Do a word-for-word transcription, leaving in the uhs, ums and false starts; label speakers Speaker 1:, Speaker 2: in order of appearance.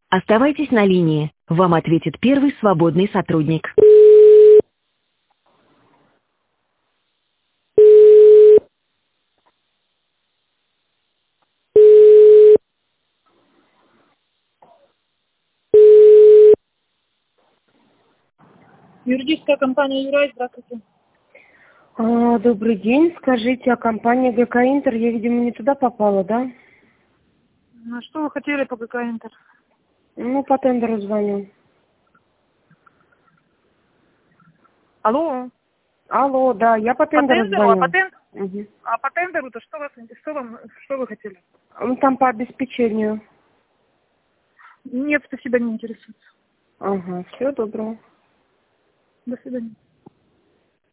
Speaker 1: Оставайтесь на линии. Вам ответит первый свободный сотрудник. Юридическая компания Юрай, здравствуйте.
Speaker 2: А, добрый день. Скажите, а компания ГК Интер, я, видимо, не туда попала, да?
Speaker 3: Ну, что вы хотели по ГК Интер?
Speaker 2: Ну, по тендеру звоню.
Speaker 3: Алло.
Speaker 2: Алло, да, я по
Speaker 3: По
Speaker 2: тендеру
Speaker 3: тендеру? А по,
Speaker 2: звоню.
Speaker 3: тен...
Speaker 2: Угу.
Speaker 3: а по тендеру-то что, вас... что, вам... что вы хотели?
Speaker 2: Ну, там по обеспечению.
Speaker 3: Нет, спасибо, не интересует.
Speaker 2: Ага, всего доброго.
Speaker 3: До свидания.